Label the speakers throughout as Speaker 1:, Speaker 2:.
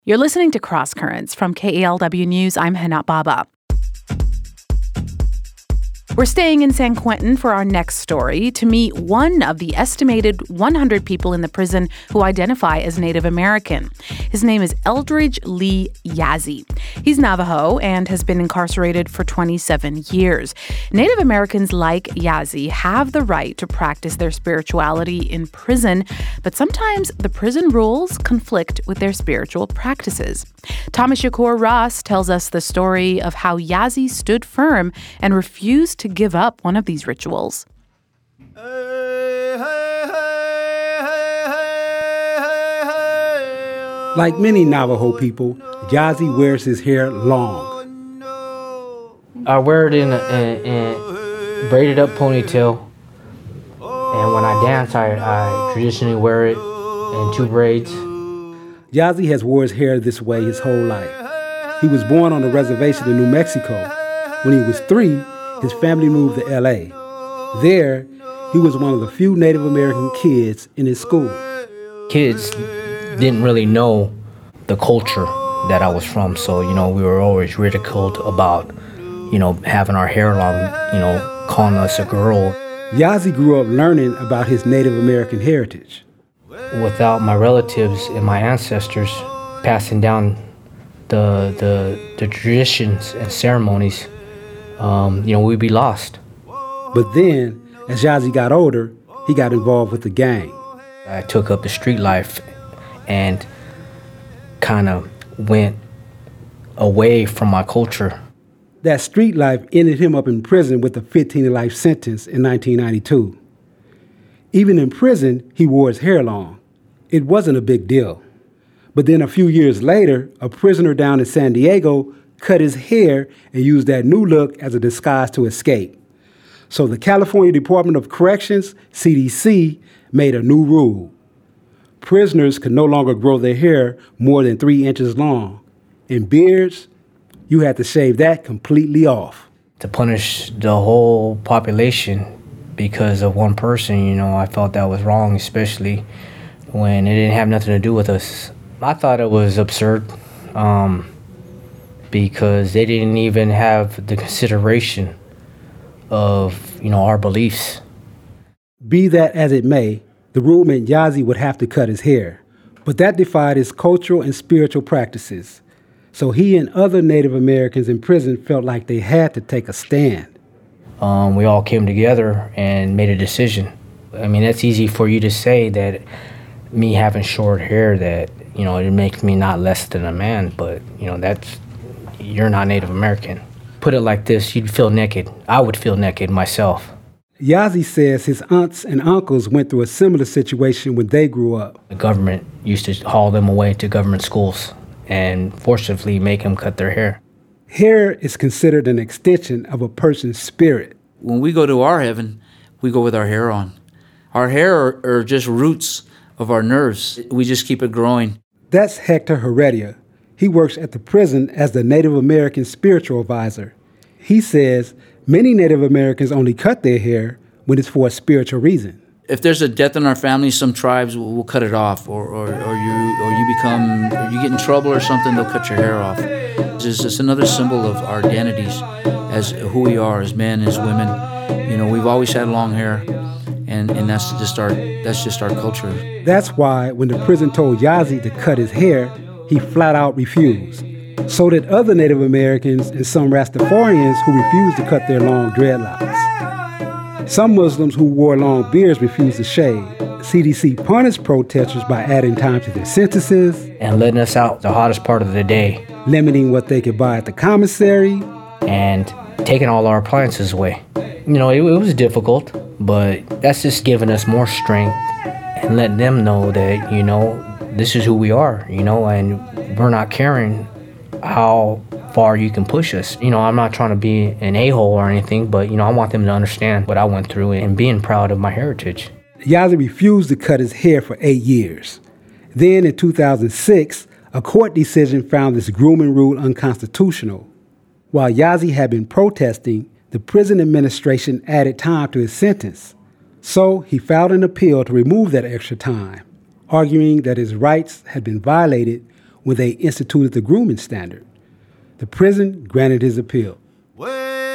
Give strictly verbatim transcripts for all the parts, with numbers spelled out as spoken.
Speaker 1: You're listening to Cross Currents from K E L W News. I'm Hana Baba. We're staying in San Quentin for our next story to meet one of the estimated one hundred people in the prison who identify as Native American. His name is Eldridge Lee Yazzie. He's Navajo and has been incarcerated for twenty-seven years. Native Americans like Yazzie have the right to practice their spirituality in prison, but sometimes the prison rules conflict with their spiritual practices. Thomas Shakur Ross tells us the story of how Yazzie stood firm and refused to give up one of these rituals.
Speaker 2: Like many Navajo people, Yazzie wears his hair long.
Speaker 3: I wear it in a, in, in braided up ponytail, and when I dance, I, I traditionally wear it in two braids.
Speaker 2: Yazzie has wore his hair this way his whole life. He was born on a reservation in New Mexico. When he was three, his family moved to L A. There, he was one of the few Native American kids in his school.
Speaker 3: Kids didn't really know the culture that I was from, so, you know, we were always ridiculed about, you know, having our hair long, you know, calling us a girl.
Speaker 2: Yazzie grew up learning about his Native American heritage.
Speaker 3: Without my relatives and my ancestors passing down the the, the traditions and ceremonies, um, you know, we'd be lost.
Speaker 2: But then, as Yazzie got older, he got involved with the gang.
Speaker 3: I took up the street life and kind of went away from my culture.
Speaker 2: That street life ended him up in prison with a fifteen to life sentence in nineteen ninety-two. Even in prison, he wore his hair long. It wasn't a big deal. But then a few years later, a prisoner down in San Diego cut his hair and used that new look as a disguise to escape. So the California Department of Corrections, C D C, made a new rule. Prisoners could no longer grow their hair more than three inches long. And beards, you had to shave that completely off.
Speaker 3: To punish the whole population because of one person, you know, I felt that was wrong, especially when it didn't have nothing to do with us. I thought it was absurd um, because they didn't even have the consideration of, you know, our beliefs.
Speaker 2: Be that as it may, the rule meant Yazzie would have to cut his hair, but that defied his cultural and spiritual practices. So he and other Native Americans in prison felt like they had to take a stand.
Speaker 3: Um, we all came together and made a decision. I mean, that's easy for you to say that me having short hair, that, you know, it makes me not less than a man, but, you know, that's, you're not Native American. Put it like this, you'd feel naked. I would feel naked myself.
Speaker 2: Yazzie says his aunts and uncles went through a similar situation when they grew up.
Speaker 3: The government used to haul them away to government schools and forcibly make them cut their hair.
Speaker 2: Hair is considered an extension of a person's spirit.
Speaker 4: When we go to our heaven, we go with our hair on. Our hair are, are just roots of our nerves. We just keep it growing.
Speaker 2: That's Hector Heredia. He works at the prison as the Native American spiritual advisor. He says many Native Americans only cut their hair when it's for a spiritual reason.
Speaker 4: If there's a death in our family, some tribes will, will cut it off, or, or, or you or you become, or you get in trouble or something, they'll cut your hair off. It's just it's another symbol of our identities as who we are as men, as women. You know, we've always had long hair, and, and that's just our that's just our culture.
Speaker 2: That's why when the prison told Yazzie to cut his hair, he flat out refused. So did other Native Americans and some Rastafarians who refused to cut their long dreadlocks. Some Muslims who wore long beards refused to shave. C D C punished protesters by adding time to their sentences
Speaker 3: and letting us out the hottest part of the day,
Speaker 2: limiting what they could buy at the commissary,
Speaker 3: and taking all our appliances away. You know, it, it was difficult, but that's just giving us more strength and letting them know that, you know, this is who we are, you know, and we're not caring how far you can push us. You know, I'm not trying to be an a-hole or anything, but, you know, I want them to understand what I went through and being proud of my heritage.
Speaker 2: Yazzie refused to cut his hair for eight years. Then in two thousand six, a court decision found this grooming rule unconstitutional. While Yazzie had been protesting, the prison administration added time to his sentence. So he filed an appeal to remove that extra time, arguing that his rights had been violated when they instituted the grooming standard. The prison granted his appeal. But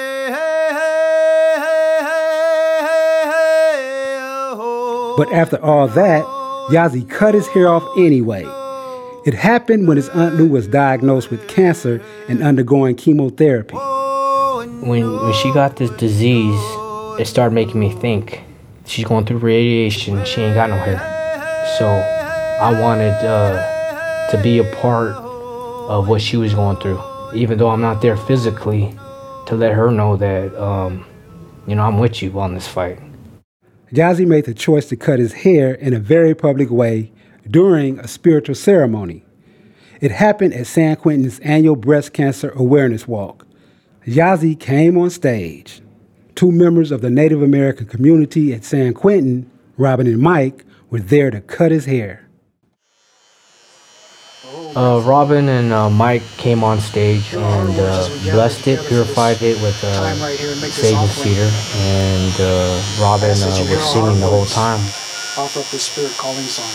Speaker 2: after all that, Yazzie cut his hair off anyway. It happened when his Aunt Lou was diagnosed with cancer and undergoing chemotherapy.
Speaker 3: When, when she got this disease, it started making me think, she's going through radiation, she ain't got no hair. So I wanted uh, to be a part of what she was going through, even though I'm not there physically, to let her know that, um, you know, I'm with you on this fight.
Speaker 2: Yazzie made the choice to cut his hair in a very public way during a spiritual ceremony. It happened at San Quentin's annual Breast Cancer Awareness Walk. Yazzie came on stage. Two members of the Native American community at San Quentin, Robin and Mike, were there to cut his hair.
Speaker 3: Uh, Robin and uh, Mike came on stage and uh, blessed it, purified it with uh, sage and cedar, and uh, Robin uh, was singing the whole time.
Speaker 5: Offer up the spirit calling song.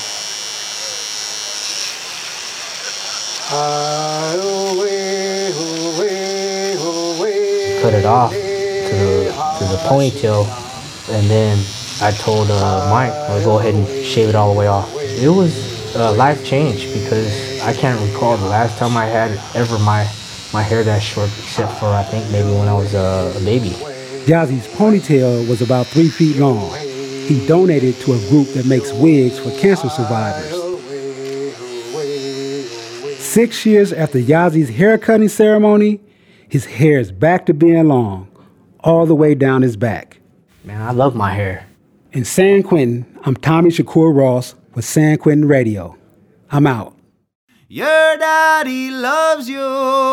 Speaker 3: Cut it off to the, to the ponytail, and then I told uh, Mike, I'll go ahead and shave it all the way off. It was a life change because I can't recall the last time I had ever my my hair that short, except for I think maybe when I was uh, a baby.
Speaker 2: Yazzie's ponytail was about three feet long. He donated to a group that makes wigs for cancer survivors. Six years after Yazzie's haircutting ceremony, his hair is back to being long, all the way down his back.
Speaker 3: Man, I love my hair.
Speaker 2: In San Quentin, I'm Tommy Shakur Ross with San Quentin Radio. I'm out.
Speaker 6: Your daddy loves you.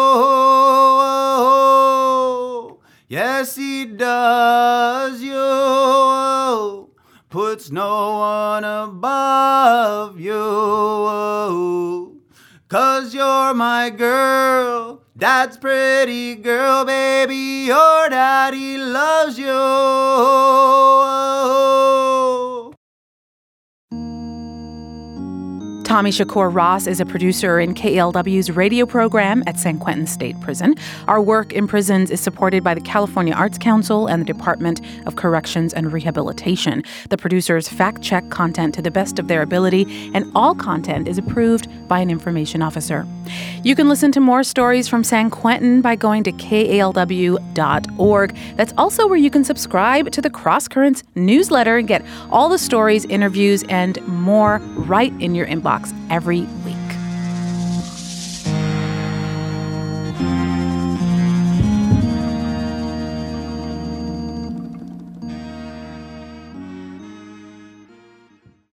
Speaker 6: Yes, he does you. Puts no one above you. 'Cause you're my girl. Dad's pretty girl, baby. Your daddy loves you.
Speaker 1: Tommy Shakur Ross is a producer in K A L W's radio program at San Quentin State Prison. Our work in prisons is supported by the California Arts Council and the Department of Corrections and Rehabilitation. The producers fact-check content to the best of their ability, and all content is approved by an information officer. You can listen to more stories from San Quentin by going to K A L W dot org. That's also where you can subscribe to the Cross Currents newsletter and get all the stories, interviews, and more right in your inbox every